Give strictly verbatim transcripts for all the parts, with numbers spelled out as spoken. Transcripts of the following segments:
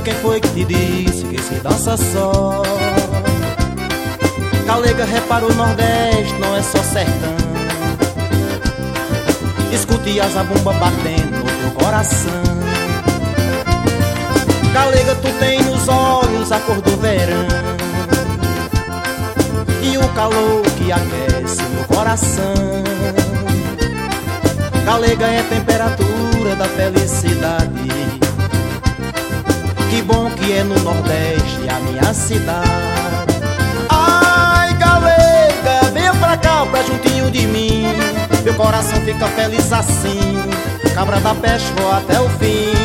quem foi que te disse que se dança só? Galega, repara, o Nordeste não é só sertão. Escute a zabumba batendo no teu coração. Galega, tu tem nos olhos a cor do verão e o calor que aquece meu coração. Galega é a temperatura da felicidade. Que bom que é no Nordeste a minha cidade. Ai, galega, venha pra cá, pra juntinho de mim. Meu coração fica feliz assim. Cabra da peste, vou até o fim.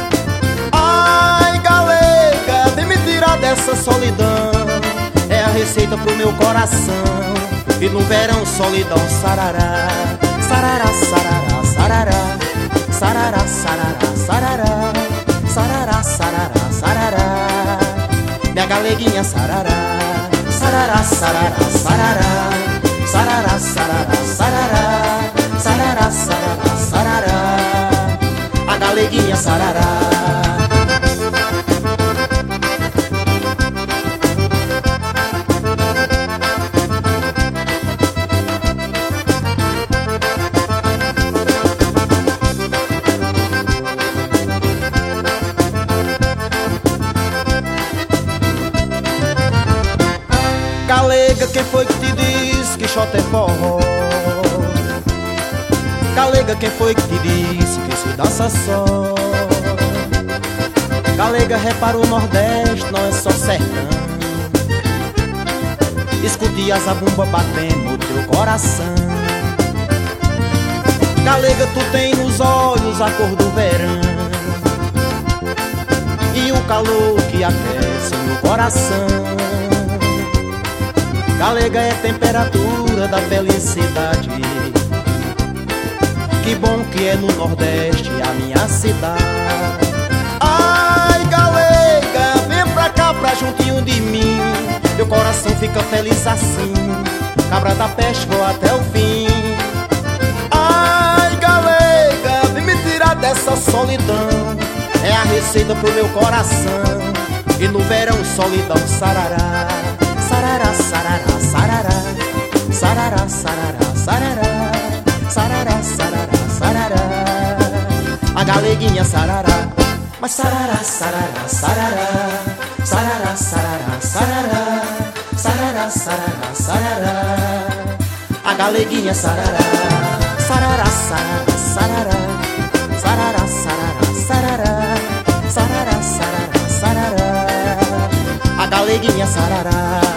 Ai, galega, vem me tirar dessa solidão. É a receita pro meu coração. E no verão, solidão, sarará. Sarará, sarará, sarará. Sarará, sarará, sarará. Sarará, sarará, sarará. Minha galeguinha sarará. Sarará, sarará, sarará. Sarará, sarará, sarará. Sarará, sarará, sarará. A galeguinha sarará. Galega, quem foi que te disse que xota é forró? Galega, quem foi que te disse que se dança só? Galega, repara, o Nordeste não é só sertão. Escute a zabumba batendo no teu coração. Galega, tu tem nos olhos a cor do verão e o calor que aquece meu coração. Galega é a temperatura da felicidade. Que bom que é no Nordeste a minha cidade. Ai, galega, vem pra cá, pra juntinho de mim. Meu coração fica feliz assim. Cabra da peste, vou até o fim. Ai, galega, vem me tirar dessa solidão. É a receita pro meu coração. E no verão, solidão, sarará. Sarará, sarará, sarará. Sarará, sarará, sarará. Sarará, sarará, sarará. A galeguinha sarará. Mas sarará, sarará, sarará. Sarará, sarará, sarará. Sarará, sarará, sarará. A galeguinha sarará. Sarará, sarará, sarará. Sarará, sarará, sarará. Sarará, sarará, sarará. A galeguinha sarará.